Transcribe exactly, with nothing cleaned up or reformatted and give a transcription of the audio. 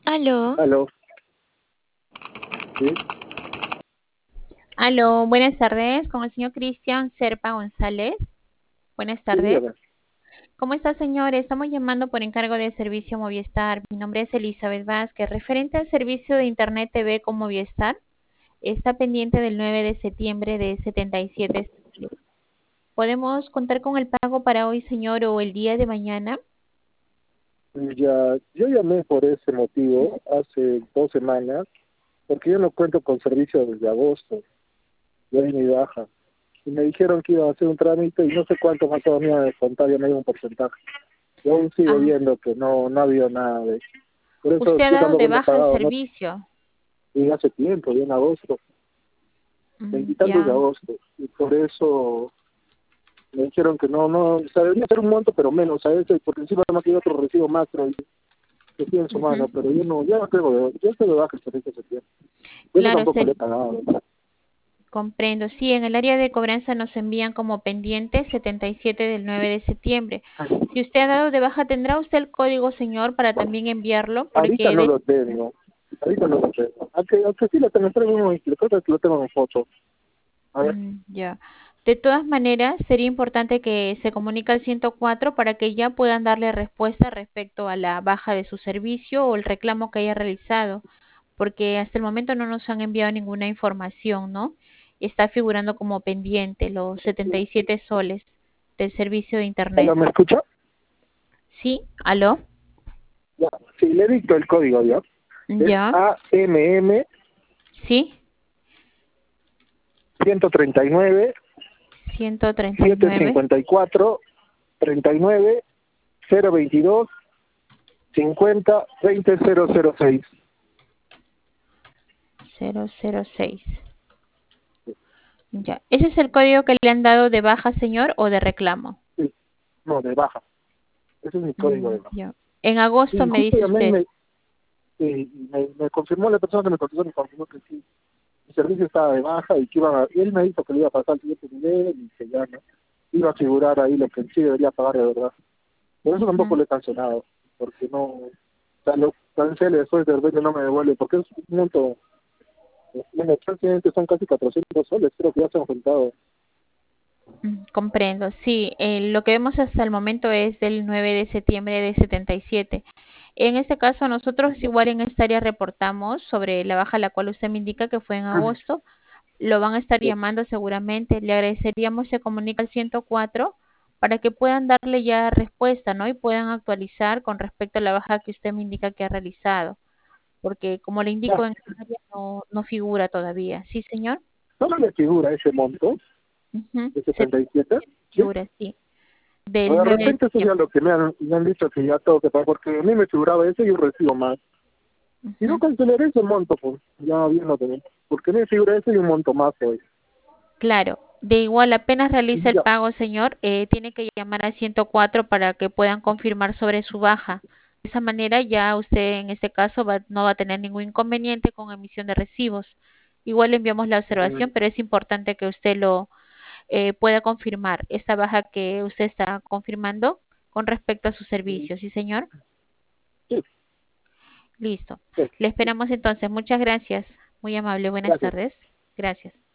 Aló, Aló, sí, aló, buenas tardes, con el señor Cristian Serpa González. Buenas sí, tardes. dígame. ¿Cómo está, señor? Estamos llamando por encargo de servicio Movistar. Mi nombre es Elizabeth Vázquez. Referente al servicio de Internet T V con Movistar, está pendiente del nueve de septiembre de setenta y siete soles. ¿Podemos contar con el pago para hoy, señor, o el día de mañana? Ya, yo llamé por ese motivo hace dos semanas, porque yo no cuento con servicio desde agosto, ya di mi baja. Y me dijeron que iba a hacer un trámite y no sé cuánto más todavía de contar, ya me dio un porcentaje. Yo aún sigo Ah, viendo que no, no ha habido nada de eso. Por eso usted ha estoy dado dando de cuenta baja el pagado, ¿no? servicio. Y hace tiempo, ya en agosto, Mm, veintitantos de ya. agosto. Y por eso me dijeron que no, no, o sea, debería ser un monto, pero menos a ese, porque encima no tiene otro recibo más, pero que tiene en su mano, Ujú. pero yo no, ya no tengo, de- yo estoy de baja el servicio de septiembre. Yo eso Claro, tampoco le he se, pagado, ¿verdad? Comprendo. Sí, en el área de cobranza nos envían como pendiente setenta y siete del nueve de septiembre. Si usted ha dado de baja, ¿tendrá usted el código, señor, para también enviarlo? Ahorita Porque no de, lo tengo, ahorita no lo tengo. Aunque, aunque sí lo tengo, traigo uno, lo creo que lo tengo en foto. A ver, mm, ya. De todas maneras, sería importante que se comunique al ciento cuatro para que ya puedan darle respuesta respecto a la baja de su servicio o el reclamo que haya realizado, porque hasta el momento no nos han enviado ninguna información, ¿no? Está figurando como pendiente los setenta y siete soles del servicio de ¿Hola, internet. me escucha? Sí, aló, Ya, sí, le dicto el código, ¿ya? Es ya, A M M sí, ciento treinta y nueve, ciento treinta y setecientos nueve, cincuenta y cuatro, treinta y nueve, cero veintidós, cincuenta, veinte, cero cero seis. cero cero seis. Ya, ¿ese es el código que le han dado de baja, señor, o de reclamo? Sí, no, de baja. Ese es mi código Mm, de baja. ya. En agosto Sí, me justo dice llamé y usted. me, y me, me confirmó la persona que me contestó, me confirmó que sí, el servicio estaba de baja y que iban a, y él me dijo que le iba a pasar al siguiente nivel y que ya no iba a figurar ahí lo que sí debería pagar de verdad. Por eso tampoco Ujú. le he cancelado, porque no, o sea, lo cancele después de repente no me devuelve, porque es un monto, bueno, prácticamente son casi cuatrocientos soles, creo que ya se han juntado. Mm, comprendo, sí, eh, lo que vemos hasta el momento es del nueve de septiembre de setenta y siete. En este caso, nosotros igual en esta área reportamos sobre la baja, la cual usted me indica que fue en agosto. Lo van a estar Sí, llamando seguramente. Le agradeceríamos se comunique al ciento cuatro para que puedan darle ya respuesta, ¿no? Y puedan actualizar con respecto a la baja que usted me indica que ha realizado. Porque como le indico, ya, en esta área no, no figura todavía. ¿Sí, señor? solo me figura ese monto Ujú. de Se setenta y siete, ¿sí? figura, sí. O Del de nueve de repente eso es ya septiembre. lo que me han, me han dicho que ya tengo que pagar, porque a mí me figuraba ese y yo recibo más. Y no Ujú. cancelaré ese monto, pues, ya bien lo tengo. Porque me figura ese y un monto más hoy. Claro, de igual apenas realiza el Ya, pago, señor, eh, tiene que llamar al ciento cuatro para que puedan confirmar sobre su baja. De esa manera ya usted en este caso va- no va a tener ningún inconveniente con emisión de recibos. Igual le enviamos la observación, mm, pero es importante que usted lo eh, pueda confirmar, esta baja que usted está confirmando con respecto a su mm, servicio. ¿Sí, señor? sí, Listo. sí, Le esperamos entonces. Muchas gracias. Muy amable. Buenas gracias. tardes. Gracias.